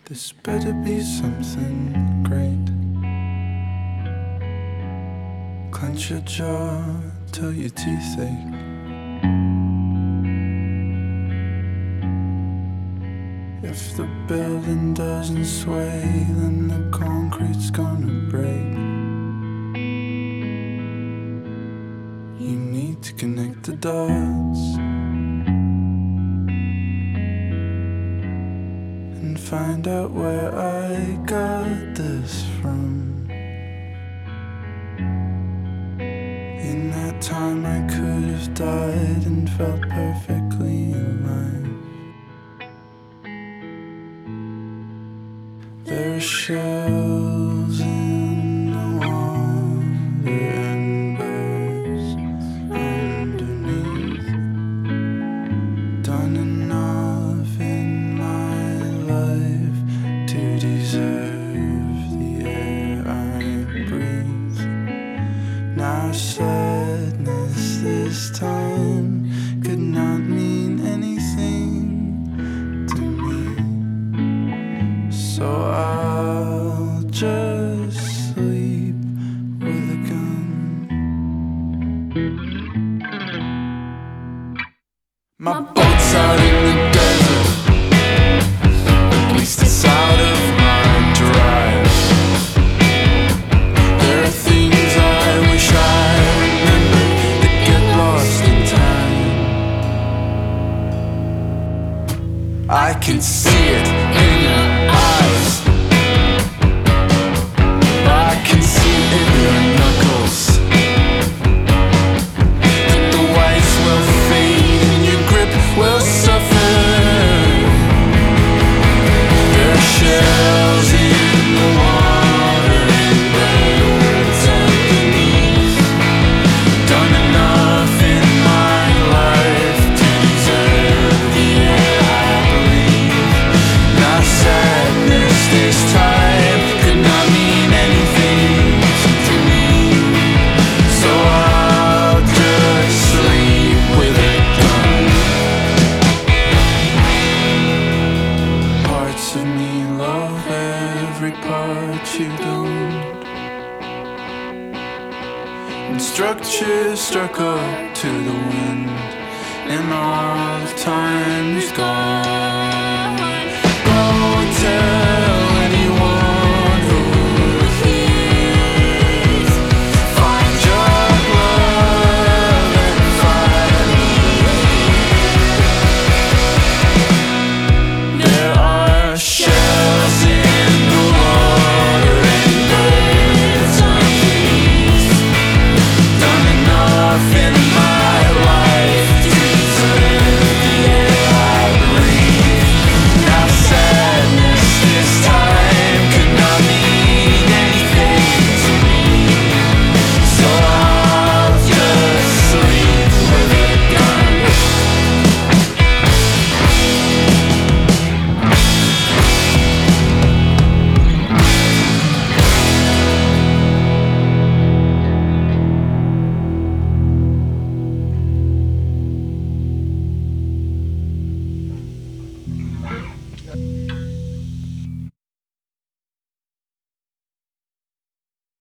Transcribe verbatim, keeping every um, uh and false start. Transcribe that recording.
This better be something great. Clench your jaw till your teeth ache. If the building doesn't sway, then the concrete's gonna break. You need to connect the dots and find out where I got this from. In that time I could have died and felt perfectly alive. There are shells in the water and birds underneath. Done enough in my life to deserve the air I breathe. Now sadness this time could not mean anything to me. So I'll just sleep with a gun. My boat's out in the desert, at least it's out of my drive. There are things I wish I remembered that get lost in time. I can see it in your eyes, I can see it in your knuckles, that the whites will fade and your grip will suffer. There are shells in the water and birds underneath. Done enough in my life to deserve the air I breathe. Now sadness this time could not mean anything to me. So I'll just sleep with a gun. Parts of me love every part you don't, and structure struck up to the wind, and all the time is gone.